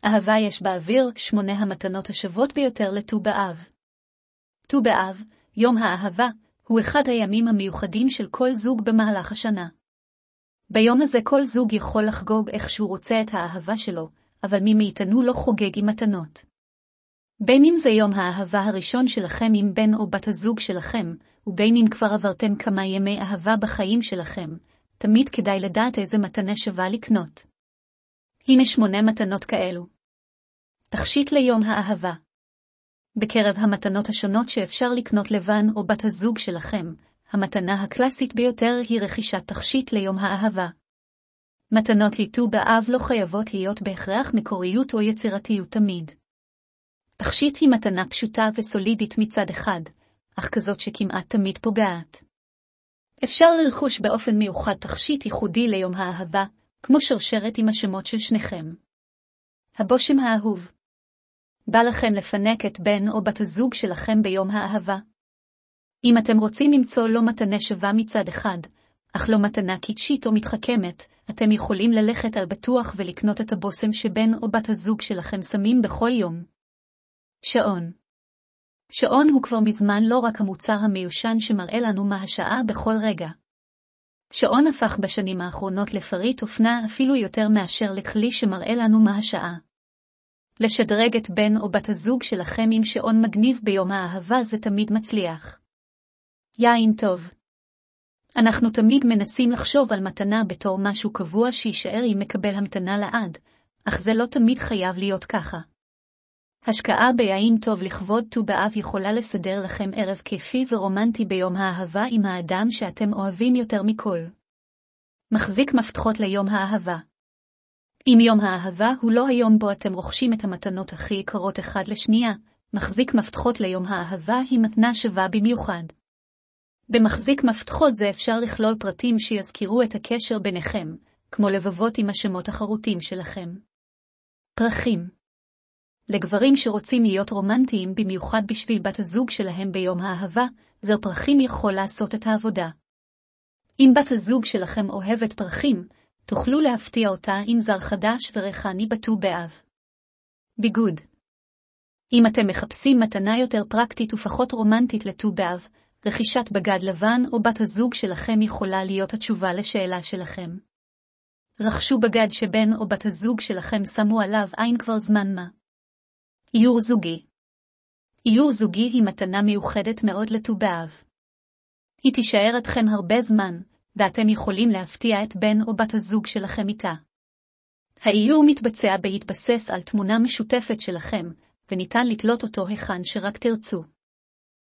אהבה יש באוויר, 8 המתנות השוות ביותר לט"ו באב. ט"ו באב, יום האהבה, הוא אחד הימים המיוחדים של כל זוג במהלך השנה. ביום הזה כל זוג יכול לחגוג איך שהוא רוצה את האהבה שלו, אבל מי מאיתנו לא חוגג עם מתנות. בין אם זה יום האהבה הראשון שלכם עם בן או בת הזוג שלכם, ובין אם כבר עברתם כמה ימי אהבה בחיים שלכם, תמיד כדאי לדעת איזה מתנה שווה לקנות. הנה 8 מתנות כאלו. תכשיט ליום האהבה. בקרב המתנות השונות שאפשר לקנות לבן או בת הזוג שלכם, המתנה הקלאסית ביותר היא רכישת תכשיט ליום האהבה. מתנות לט"ו באב לא חייבות להיות בהכרח מקוריות או יצירתיות תמיד. תכשיט היא מתנה פשוטה וסולידית מצד אחד, אך כזאת שכמעט תמיד פוגעת. אפשר לרכוש באופן מיוחד תכשיט ייחודי ליום האהבה, כמו שרשרת עם השמות של שניכם. הבושם האהוב. בא לכם לפנק את בן או בת הזוג שלכם ביום האהבה? אם אתם רוצים למצוא לא מתנה שווה מצד אחד, אך לא מתנה קיצ'ית או מתחכמת, אתם יכולים ללכת על בטוח ולקנות את הבושם שבן או בת הזוג שלכם שמים בכל יום. שעון. שעון הוא כבר מזמן לא רק המוצר המיושן שמראה לנו מה השעה בכל רגע. שעון הפך בשנים האחרונות לפריט אופנה אפילו יותר מאשר לכלי שמראה לנו מה השעה. לשדרג את בן או בת הזוג שלכם עם שעון מגניב ביום האהבה זה תמיד מצליח. יין טוב. אנחנו תמיד מנסים לחשוב על מתנה בתור משהו קבוע שישאר עם מקבל המתנה לעד, אך זה לא תמיד חייב להיות ככה. השקעה ביין טוב לכבוד ט"ו באב יכולה לסדר לכם ערב כיפי ורומנטי ביום האהבה עם האדם שאתם אוהבים יותר מכל. מחזיק מפתחות ליום האהבה. אם יום האהבה הוא לא היום בו אתם רוכשים את המתנות הכי יקרות אחד לשנייה, מחזיק מפתחות ליום האהבה היא מתנה שווה במיוחד. במחזיק מפתחות זה אפשר לכלול פרטים שיזכירו את הקשר ביניכם, כמו לבבות עם השמות החרוטים שלכם. פרחים. לגברים שרוצים להיות רומנטיים במיוחד בשביל בת הזוג שלהם ביום האהבה, זר פרחים יכול לעשות את העבודה. אם בת הזוג שלכם אוהבת פרחים, תוכלו להפתיע אותה עם זר חדש וריחני בט"ו באב. ביגוד. אם אתם מחפשים מתנה יותר פרקטית ופחות רומנטית לט"ו באב, רכישת בגד לבן או בת הזוג שלכם יכולה להיות התשובה לשאלה שלכם. רכשו בגד שבן או בת הזוג שלכם שמו עליו עין כבר זמן מה. איור זוגי. איור זוגי היא מתנה מיוחדת מאוד לט"ו באב. היא תישאר אתכם הרבה זמן, ואתם יכולים להפתיע את בן או בת הזוג שלכם איתה. האיור מתבצע בהתבסס על תמונה משותפת שלכם, וניתן לתלות אותו היכן שרק תרצו.